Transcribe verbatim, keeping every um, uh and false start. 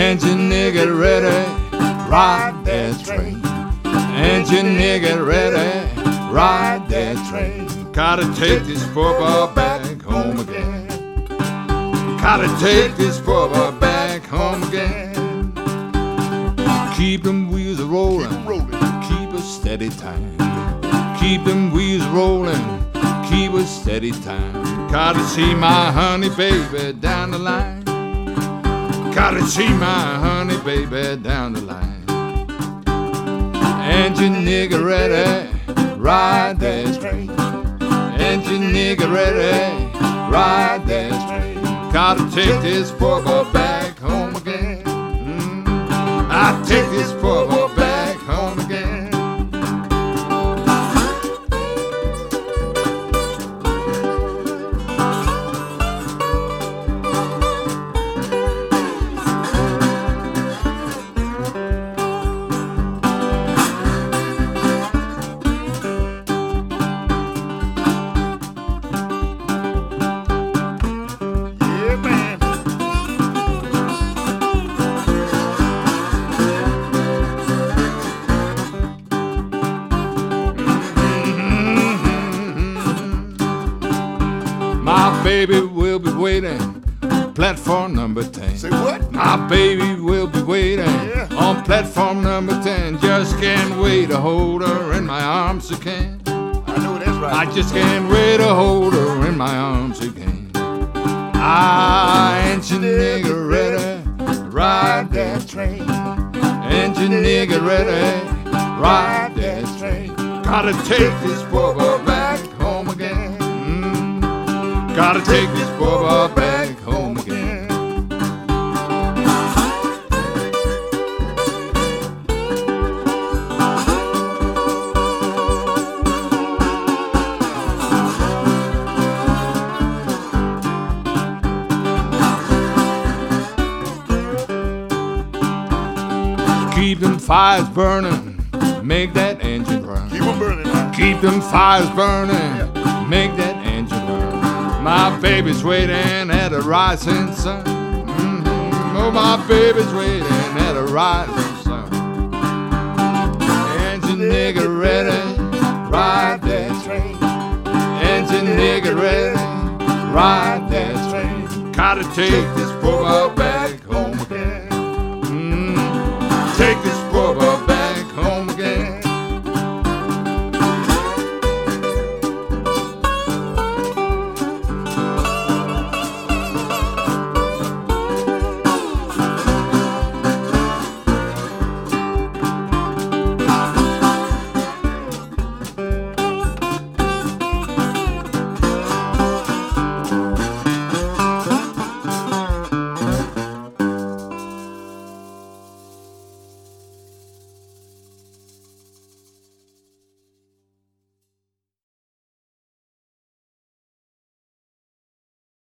Engineer, get ready, ride that train. Engineer, get ready, ride that train. Gotta take this football back home again. Gotta take this football back home again. Keep them wheels rolling, keep a steady time. Keep them wheels rolling, keep a steady time. Gotta see my honey baby down the line. Gotta see my honey baby down the line. Engineer, get ready, ride that train. Engineer, get ready, ride that train. Gotta take this football back home again. Mm. I take this football back home again. My baby will be waiting, platform number ten. Say what? My baby will be waiting Yeah. on platform number ten. Just can't wait to hold her in my arms again. I know that's right. I just can't wait to hold her in my arms again. Ah, engineer, get ready, ride that train. Engineer, get ready, ride that train. Gotta take this football back home again. Mm. Gotta take this football back home again. Keep them fires burning, make that engine run. Keep them burning now. Keep them fires burning, make that engine run. My baby's waiting at the rising sun. Mm-hmm. Oh, my baby's waiting at the rising sun. Engineer, get ready, ride that train. Engineer, get ready, ride that train. Gotta take this